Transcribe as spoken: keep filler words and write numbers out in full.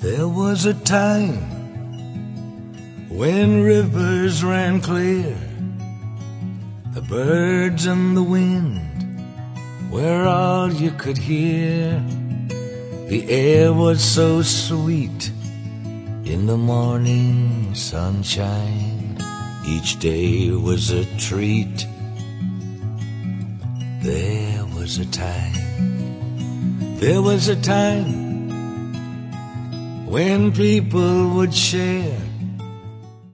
There was a time when rivers ran clear, the birds and the wind were all you could hear. The air was so sweet in the morning sunshine. Each day was a treat. There was a time, there was a time when people would share